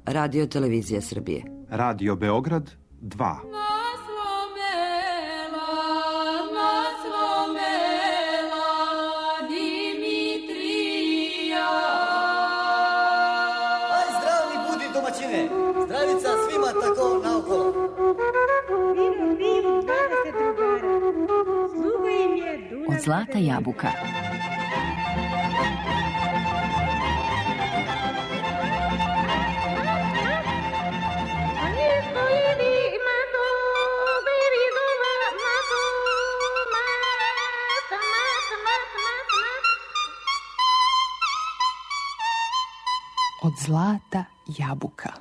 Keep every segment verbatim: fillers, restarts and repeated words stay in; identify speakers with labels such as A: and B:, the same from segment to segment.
A: Radio Televizija Srbije.
B: Radio Beograd dva.
C: Zdravica svima tako naokolo.
D: Vidim, vidim, dvadeset drugara. Sluga im je Dunav.
E: Od zlata jabuka.
F: Od zlata jabuka.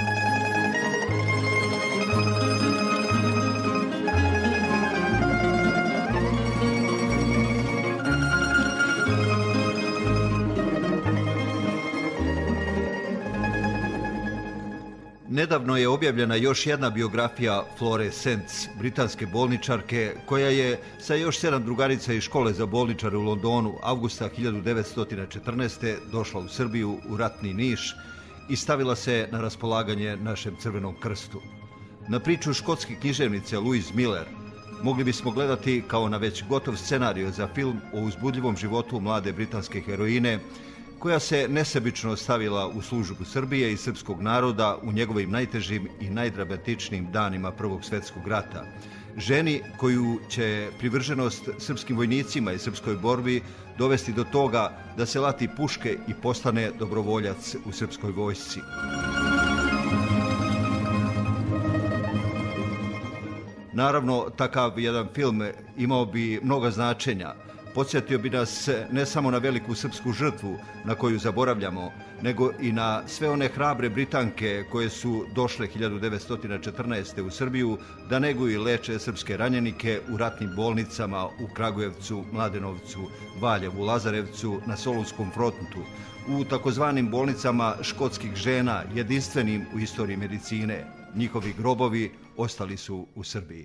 G: Nedavno je objavljena još jedna biografija Flore Sens, britanske bolničarke, koja je sa još sedam drugarica iz škole za bolničare u Londonu avgusta hiljadu devetsto četrnaeste. došla u Srbiju, u ratni Niš i stavila se na raspolaganje našem Crvenom krstu. Na priču škotske književnice Louise Miller mogli bismo gledati kao na već gotov scenario za film o uzbudljivom životu mlade britanske heroine, koja se nesebično stavila u službu Srbije i srpskog naroda u njegovim najtežim i najdramatičnijim danima Prvog svjetskog rata. Ženi koju će privrženost srpskim vojnicima i srpskoj borbi dovesti do toga da se lati puške i postane dobrovoljac u srpskoj vojsci. Naravno, takav jedan film imao bi mnoga značenja. Podsjetio bi nas ne samo na veliku srpsku žrtvu na koju zaboravljamo, nego i na sve one hrabre Britanke koje su došle hiljadu devetsto četrnaeste. u Srbiju da neguju i leče srpske ranjenike u ratnim bolnicama u Kragujevcu, Mladenovcu, Valjevu, Lazarevcu, na Solunskom frontu, u takozvanim bolnicama škotskih žena, jedinstvenim u istoriji medicine. Njihovi grobovi ostali su u Srbiji.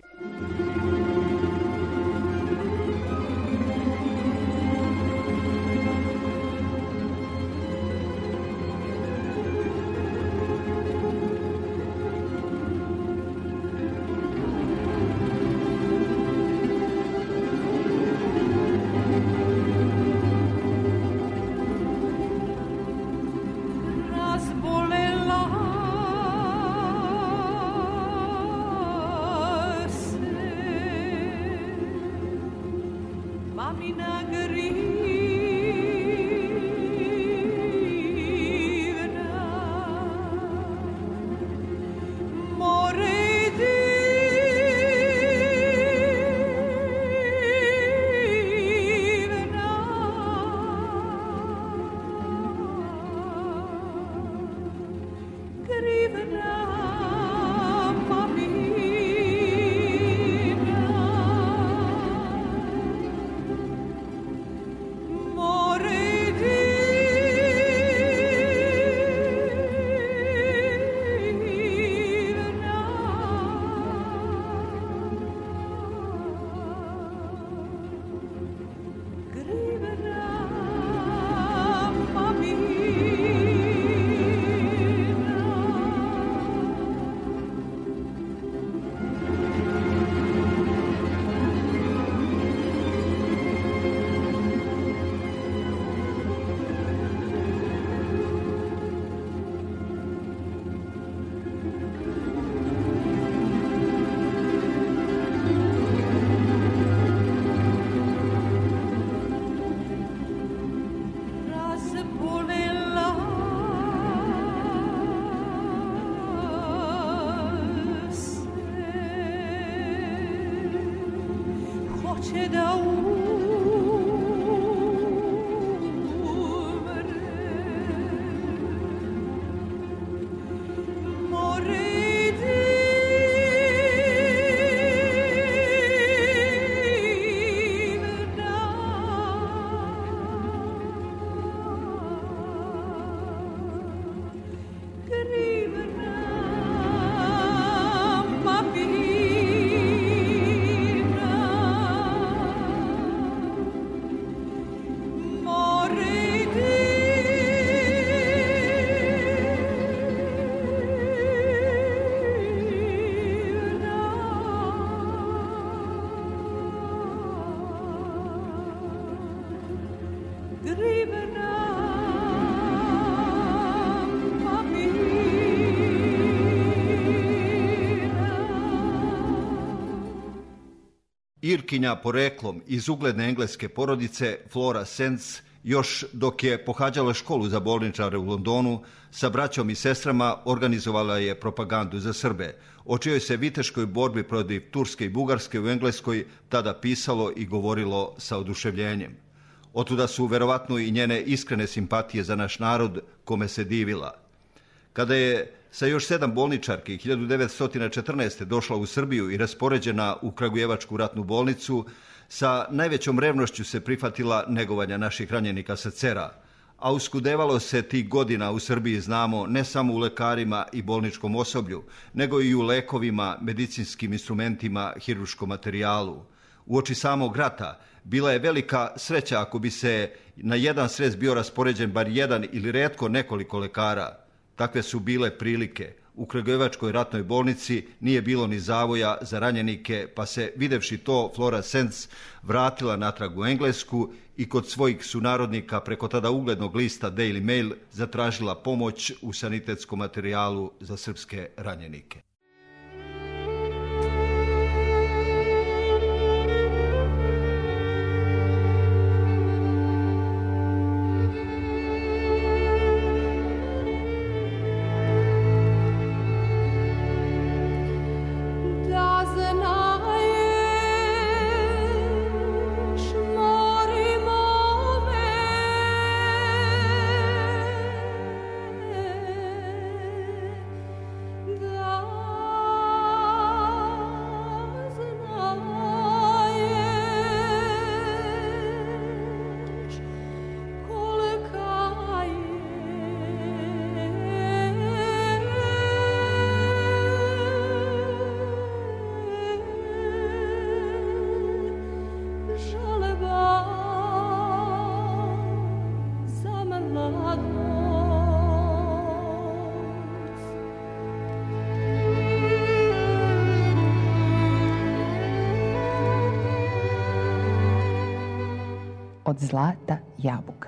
G: Irkinja poreklom iz ugledne engleske porodice Flora Sens, još dok je pohađala školu za bolničare u Londonu, sa braćom i sestrama organizovala je propagandu za Srbe, o čijoj se viteškoj borbi protiv Turske i Bugarske u Engleskoj tada pisalo i govorilo sa oduševljenjem. Otuda su verovatno i njene iskrene simpatije za naš narod, kome se divila. Kada je sa još sedam bolničarki hiljadu devetsto četrnaeste. došla u Srbiju i raspoređena u Kragujevačku ratnu bolnicu, sa najvećom revnošću se prihvatila negovanja naših ranjenika sa Cera, a uskudevalo se tih godina u Srbiji, znamo, ne samo u lekarima i bolničkom osoblju, nego i u lekovima, medicinskim instrumentima, hirurškom materijalu. Uoči samog rata bila je velika sreća ako bi se na jedan srez bio raspoređen bar jedan ili retko nekoliko lekara. Takve su bile prilike. U Kragujevačkoj ratnoj bolnici nije bilo ni zavoja za ranjenike, pa se, videvši to, Flora Sens vratila natrag u Englesku i kod svojih sunarodnika preko tada uglednog lista Daily Mail zatražila pomoć u sanitetskom materijalu za srpske ranjenike.
F: Od zlata jabuka.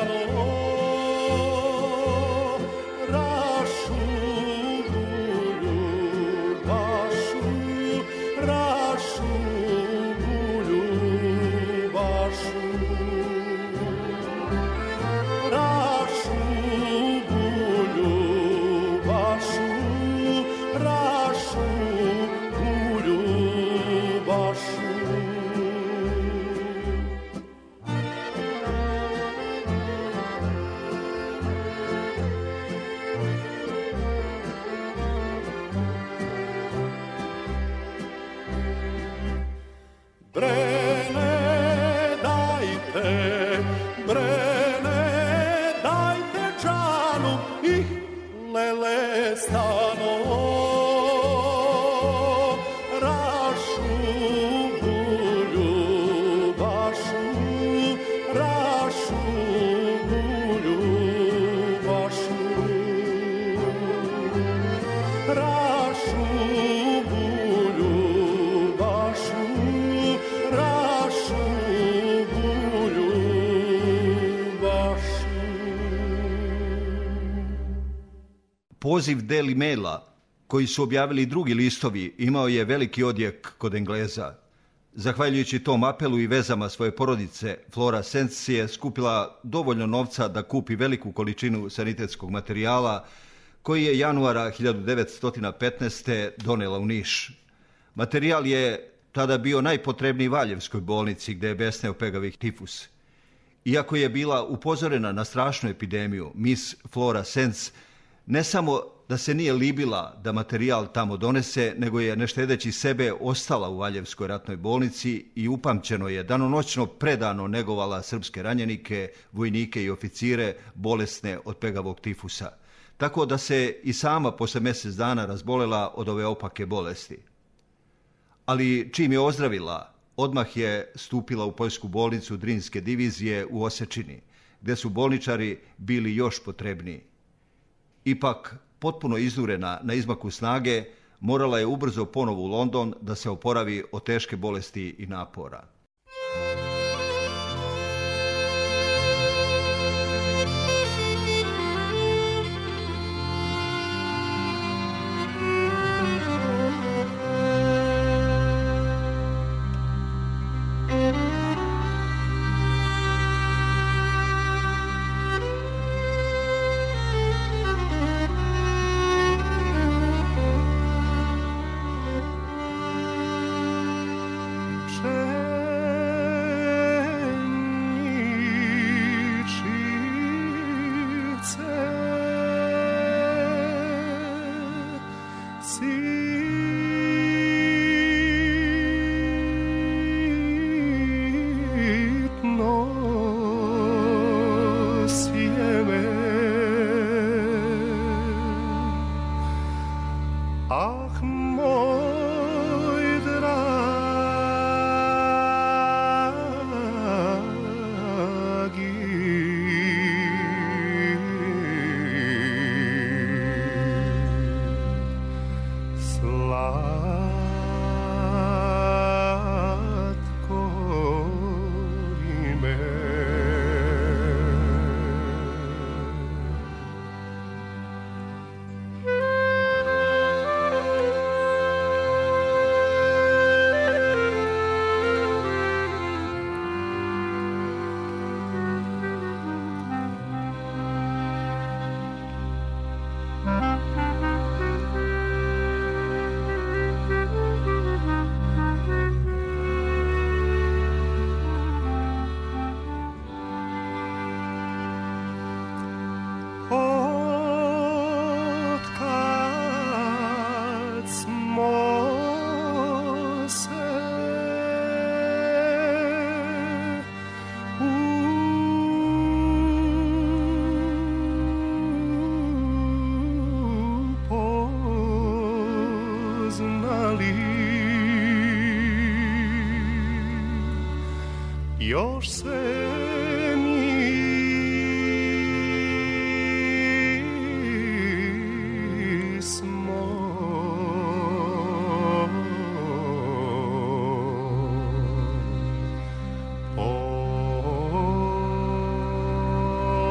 G: Poziv Daily Maila, koji su objavili i drugi listovi, imao je veliki odjek kod Engleza. Zahvaljujući tom apelu i vezama svoje porodice, Flora Sens je skupila dovoljno novca da kupi veliku količinu sanitetskog materijala, koji je januara hiljadu devetsto petnaeste. donela u Niš. Materijal je tada bio najpotrebniji Valjevskoj bolnici, gde je besneo pegavi tifus. Iako je bila upozorena na strašnu epidemiju, Miss Flora Sens ne samo da se nije libila da materijal tamo donese, nego je, ne štedeći sebe, ostala u Valjevskoj ratnoj bolnici i upamćeno je danonoćno predano negovala srpske ranjenike, vojnike i oficire bolesne od pegavog tifusa. Tako da se i sama posle mjesec dana razbolela od ove opake bolesti. Ali čim je ozdravila, odmah je stupila u poljsku bolnicu Drinske divizije u Osečini, gde su bolničari bili još potrebniji. Ipak, potpuno izdurena na izmaku snage, morala je ubrzo ponovo u London da se oporavi od teške bolesti i napora.
A: Još se nismo. 'Oj,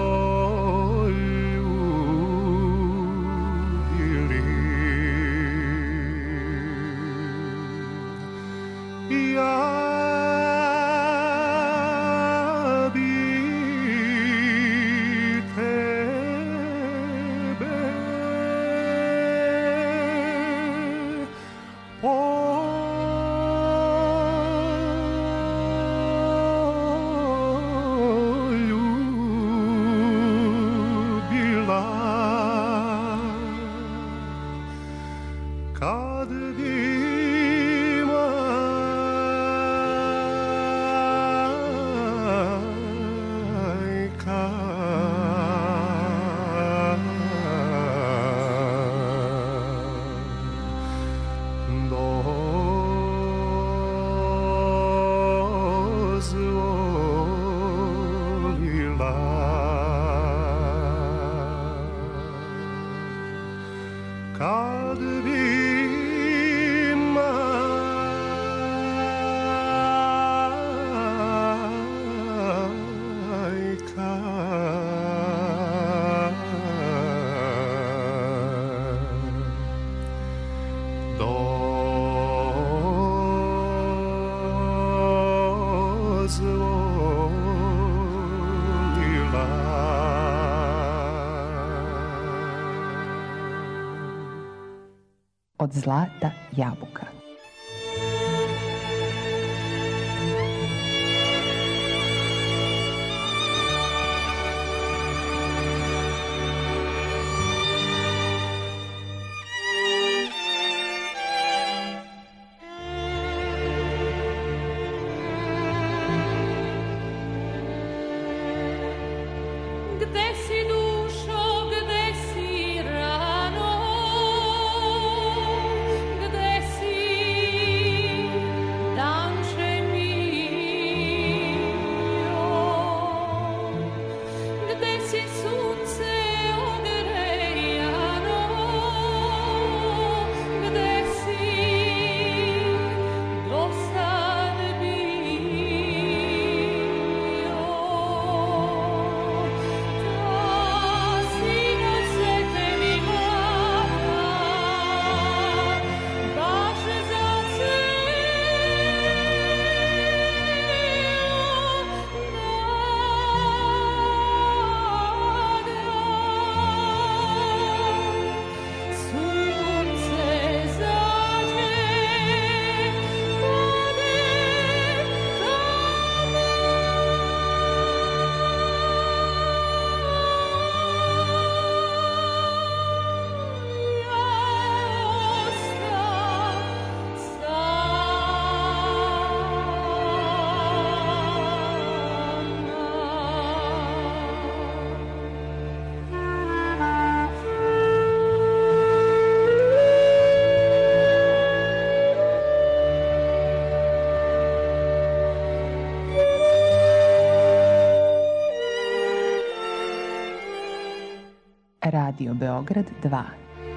A: kad bi
F: Od zlata jabuka.
E: Gde si dušo, gde si rano, gde si danče mio, gde si sunce ogrejano, gde si do sad bio.
F: Radio Beograd dva.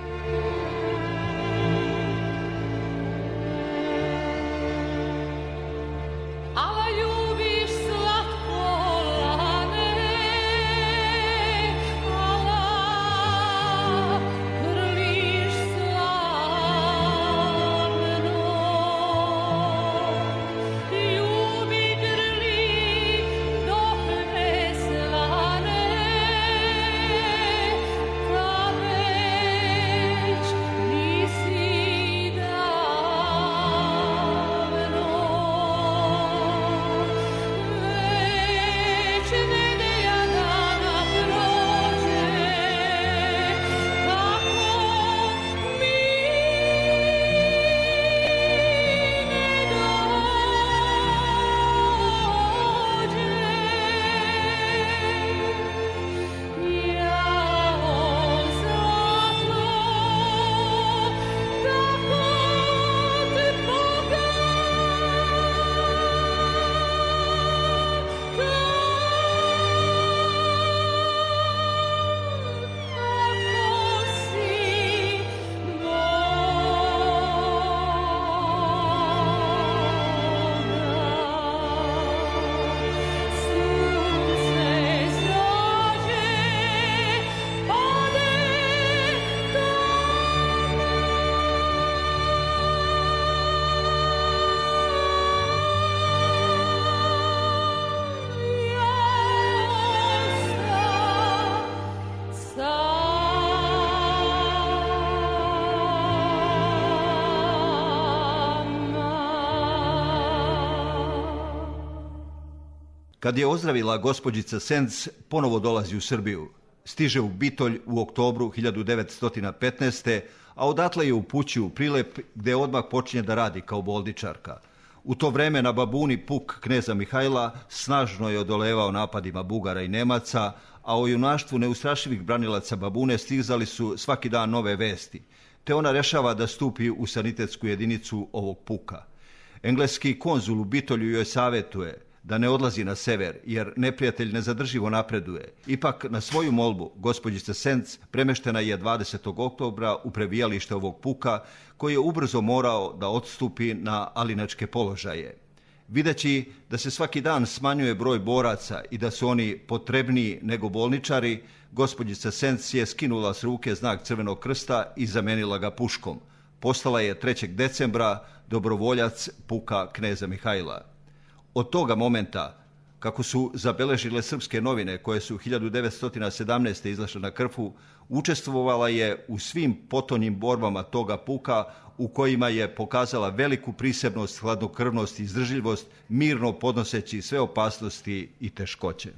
G: Kad je ozdravila gospođica Senc, ponovo dolazi u Srbiju. Stiže u Bitolj u oktobru hiljadu devetsto petnaeste. a odatle je upućuje u Prilep gde odmah počinje da radi kao bolničarka. U to vreme na Babuni puk kneza Mihajla snažno je odolevao napadima Bugara i Nemaca, a o junaštvu neustrašivih branilaca Babune stizali su svaki dan nove vesti, te ona rešava da stupi u sanitetsku jedinicu ovog puka. Engleski konzul u Bitolju joj savjetuje da ne odlazi na sever, jer neprijatelj nezadrživo napreduje. Ipak, na svoju molbu, gospođica Senc premeštena je dvadesetog oktobra u prebijalište ovog puka, koji je ubrzo morao da odstupi na alinačke položaje. Videći da se svaki dan smanjuje broj boraca i da su oni potrebniji nego bolničari, gospođica Senc je skinula s ruke znak Crvenog krsta i zamenila ga puškom. Postala je trećeg decembra dobrovoljac puka kneza Mihajla. Od toga momenta, kako su zabeležile srpske novine koje su hiljadu devetsto sedamnaeste. izašle na Krfu, učestvovala je u svim potonjim borbama toga puka u kojima je pokazala veliku prisebnost, hladnokrvnost i izdržljivost, mirno podnoseći sve opasnosti i teškoće.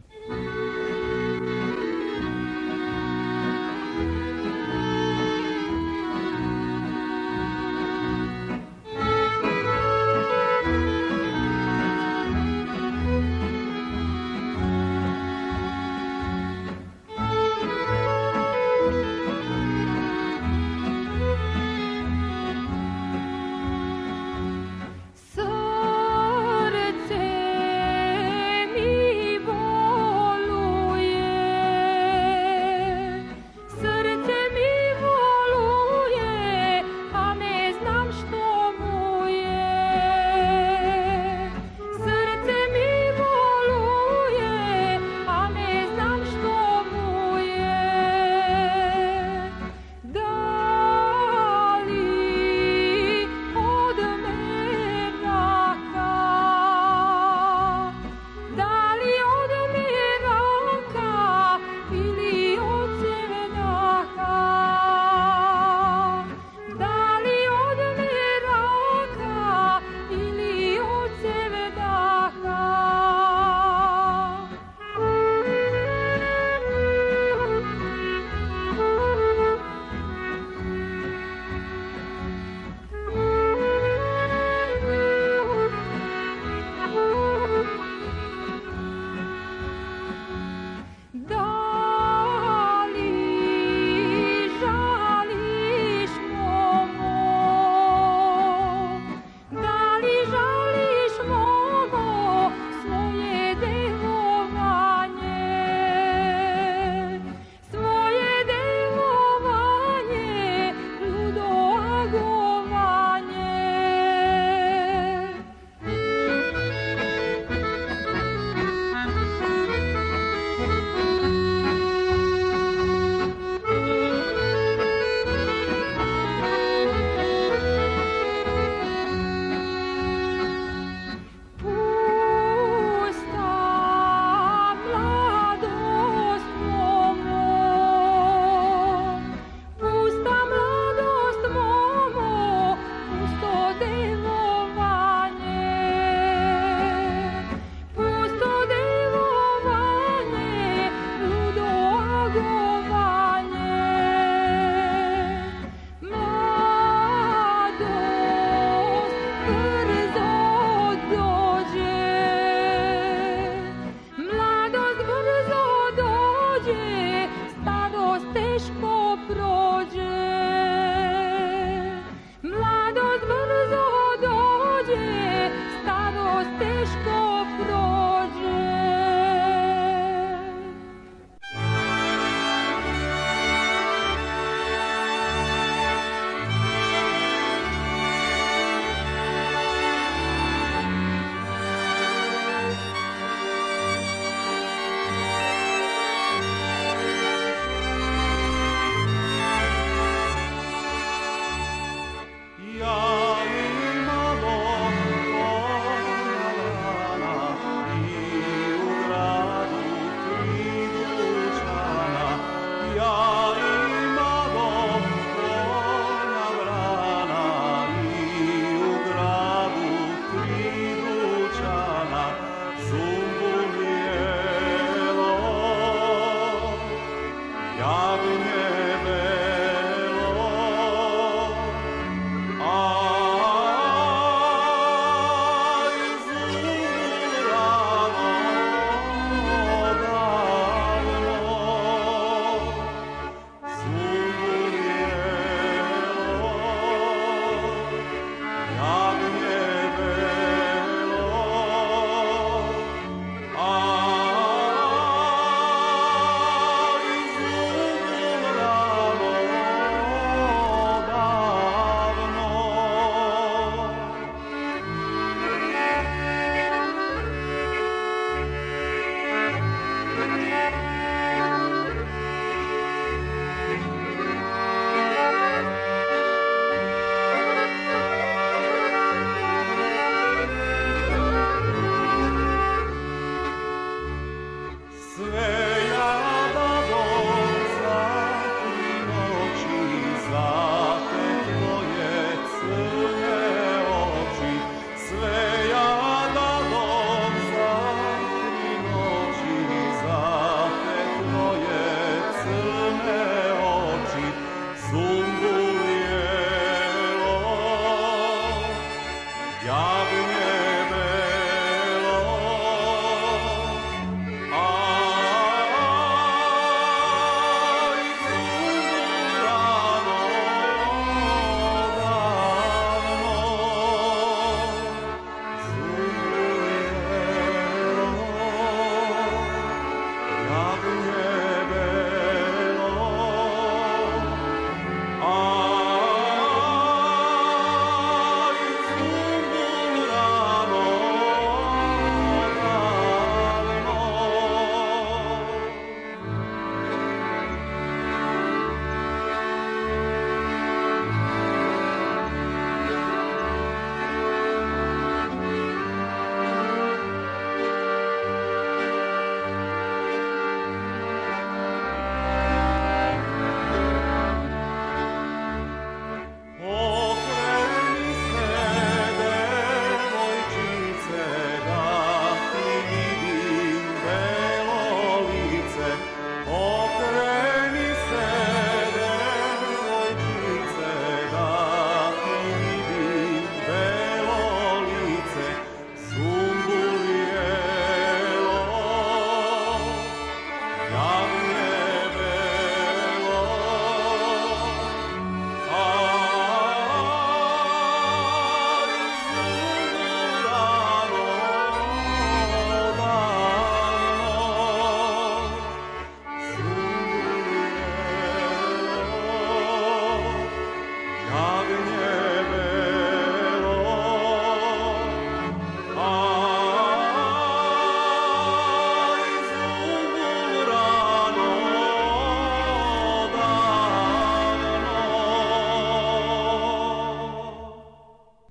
E: Srce mi bolu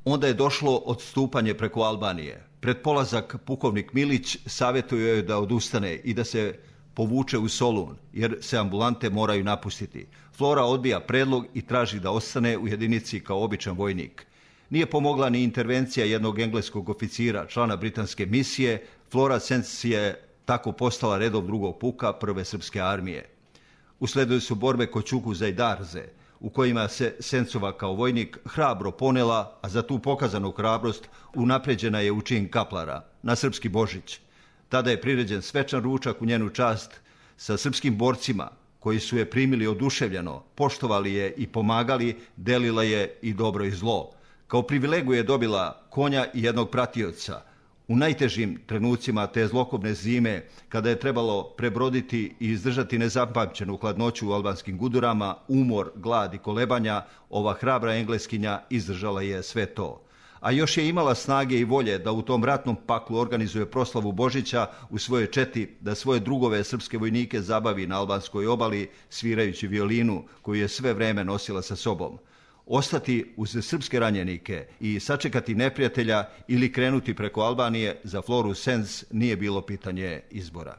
G: Onda je došlo odstupanje preko Albanije. Pred polazak pukovnik Milić savjetuje joj da odustane i da se povuče u Solun, jer se ambulante moraju napustiti. Flora odbija predlog i traži da ostane u jedinici kao običan vojnik. Nije pomogla ni intervencija jednog engleskog oficira, člana britanske misije. Flora Sens je tako postala redov drugog puka prve srpske armije. Usleduju su borbe kod Ćukuza i Darze, u kojima se Sencova kao vojnik hrabro ponela, a za tu pokazanu hrabrost unapređena je u čin kaplara na srpski Božić. Tada je priređen svečan ručak u njenu čast sa srpskim borcima koji su je primili oduševljeno, poštovali je i pomagali, delila je i dobro i zlo. Kao privilegu je dobila konja i jednog pratioca. U najtežim trenucima te zlokobne zime, kada je trebalo prebroditi i izdržati nezapamćenu hladnoću u albanskim gudurama, umor, glad i kolebanja, ova hrabra Engleskinja izdržala je sve to. A još je imala snage i volje da u tom ratnom paklu organizuje proslavu Božića u svojoj četi, da svoje drugove srpske vojnike zabavi na albanskoj obali svirajući violinu koju je sve vreme nosila sa sobom. Ostati uz srpske ranjenike i sačekati neprijatelja ili krenuti preko Albanije za Floru Sens nije bilo pitanje izbora.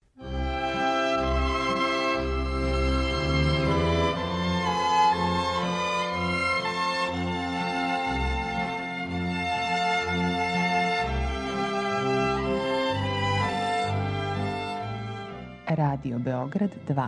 F: Radio Beograd dva.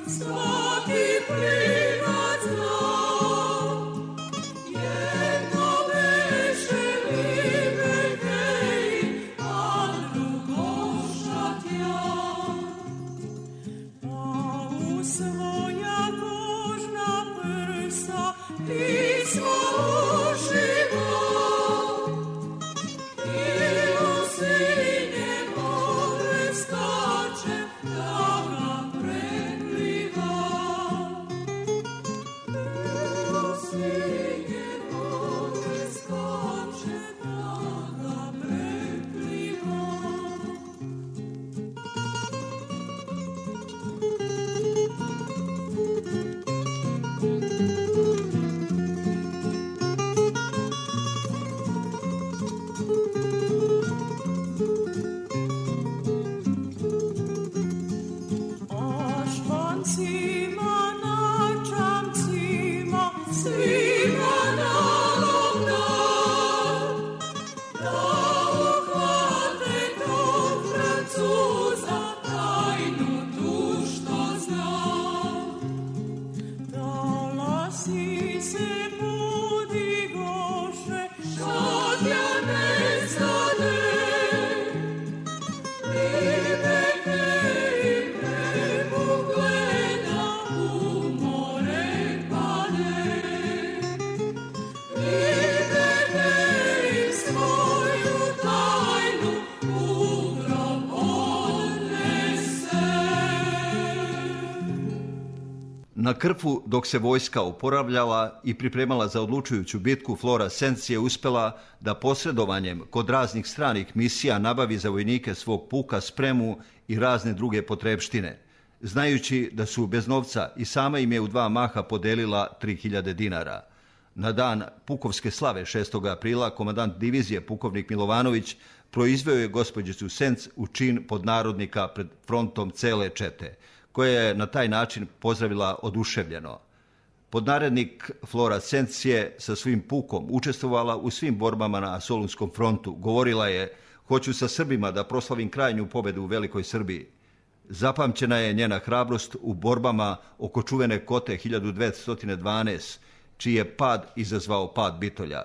G: Na Krfu, dok se vojska oporavljala i pripremala za odlučujuću bitku, Flora Sens je uspela da posredovanjem kod raznih stranih misija nabavi za vojnike svog puka spremu i razne druge potrepštine, znajući da su bez novca i sama im je u dva maha podelila tri hiljade dinara. Na dan pukovske slave šestog aprila komandant divizije pukovnik Milovanović proizveo je gospođicu Sens u čin podnarodnika pred frontom cele čete, koja je na taj način pozdravila oduševljeno. Podnarednik Flora Sens je sa svojim pukom učestvovala u svim borbama na Solunskom frontu. Govorila je: "Hoću sa Srbima da proslavim krajnju pobedu u Velikoj Srbiji." Zapamćena je njena hrabrost u borbama oko čuvene Kote hiljadu dvesta dvanaest, čiji je pad izazvao pad Bitolja.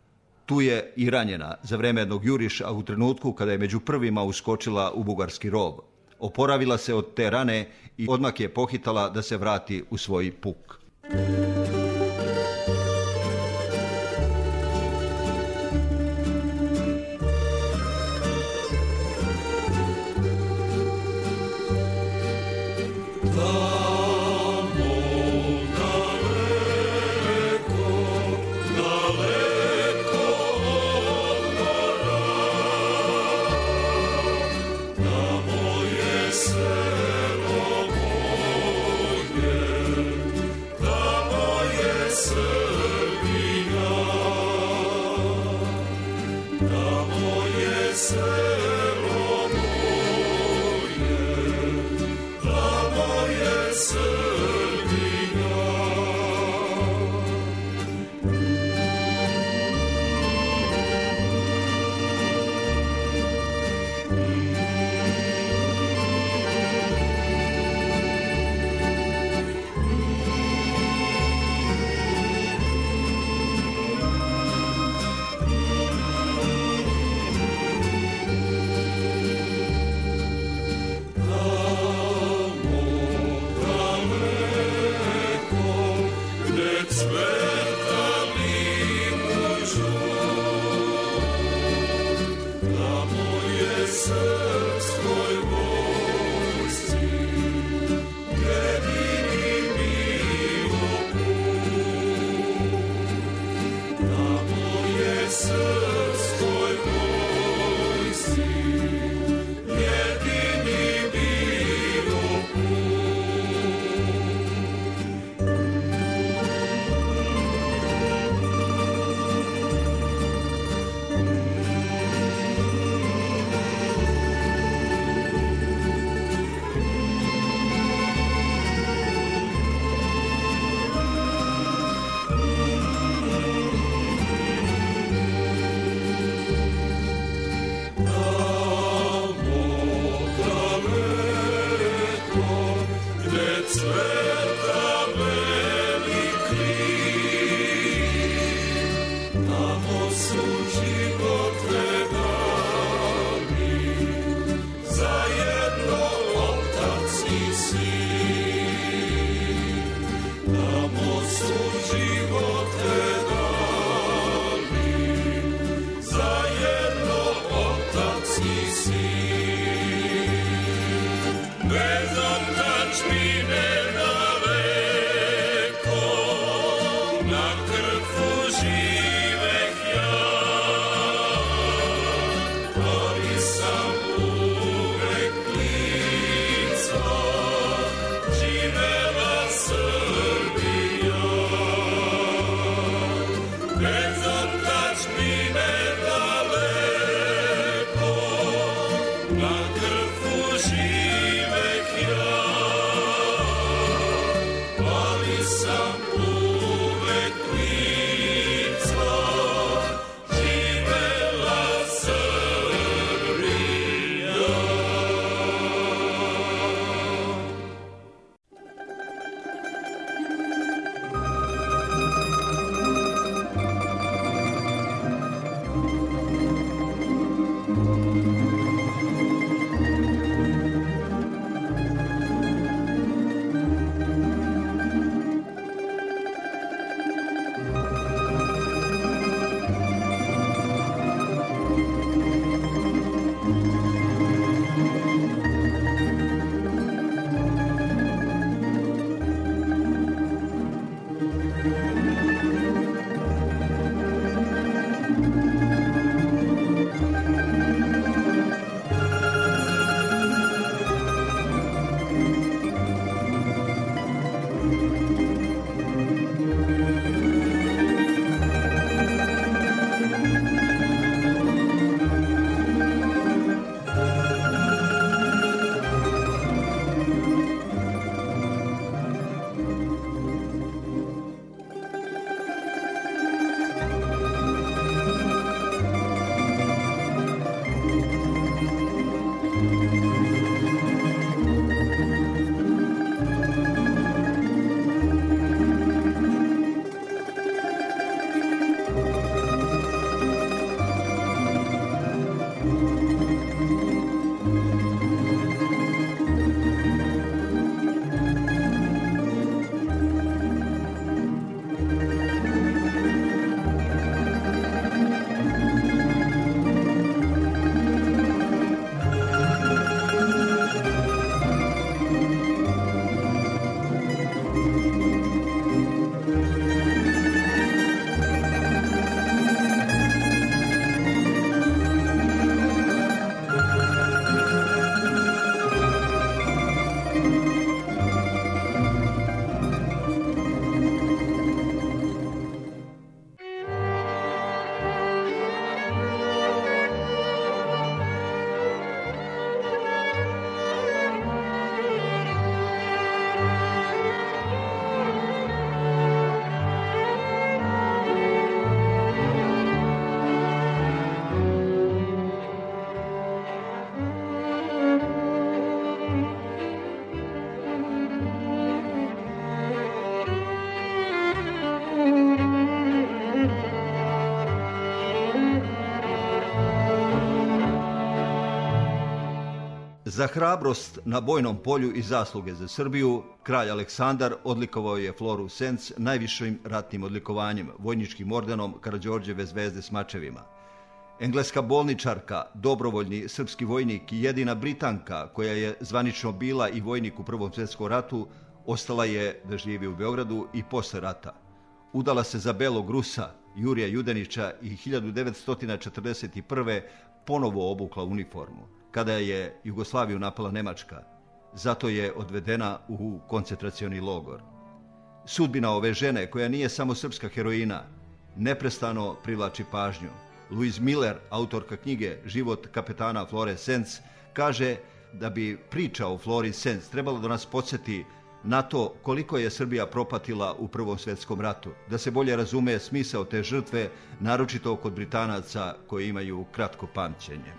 G: Tu je i ranjena za vreme jednog juriša u trenutku kada je među prvima uskočila u bugarski rov. Oporavila se od te rane i odmah je pohitala da se vrati u svoj puk. Za hrabrost na bojnom polju i zasluge za Srbiju, kralj Aleksandar odlikovao je Floru Senc najvišim ratnim odlikovanjem, vojničkim ordenom Karađorđeve zvezde s mačevima. Engleska bolničarka, dobrovoljni srpski vojnik i jedina Britanka koja je zvanično bila i vojnik u Prvom svjetskom ratu, ostala je da živi u Beogradu i posle rata. Udala se za belog Rusa, Jurija Judenića, i hiljadu devetsto četrdeset prve ponovo obukla uniformu, kada je Jugoslaviju napala Nemačka. Zato je odvedena u koncentracioni logor. Sudbina ove žene, koja nije samo srpska heroina, neprestano privlači pažnju. Louise Miller, autorka knjige Život kapetana Flore Senc, kaže da bi priča o Flori Senc trebalo da nas podsjeti na to koliko je Srbija propatila u Prvom svjetskom ratu, da se bolje razume smisao te žrtve, naročito kod Britanaca koji imaju kratko pamćenje.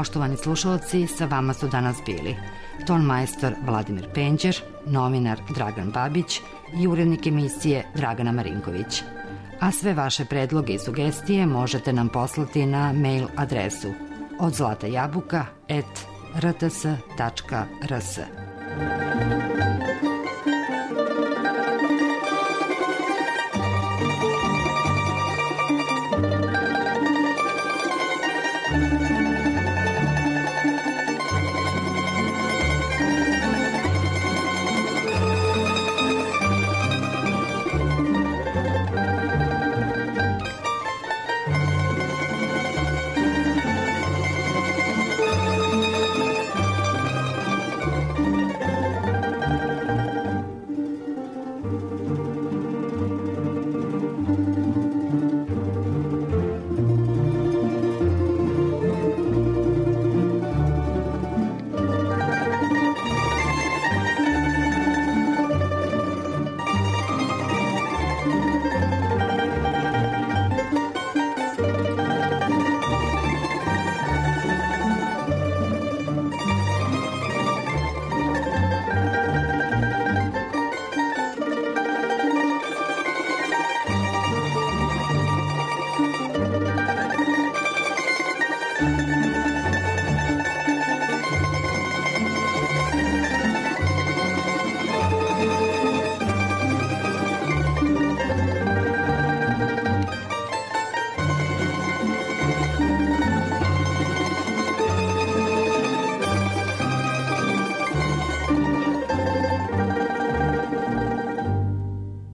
A: Poštovani slušalci, sa vama su danas bili tonmajstor Vladimir Penđer, novinar Dragan Babić i urednik emisije Dragana Marinković. A sve vaše predloge i sugestije možete nam poslati na mail adresu od zlata jabuka at r t s tačka r s.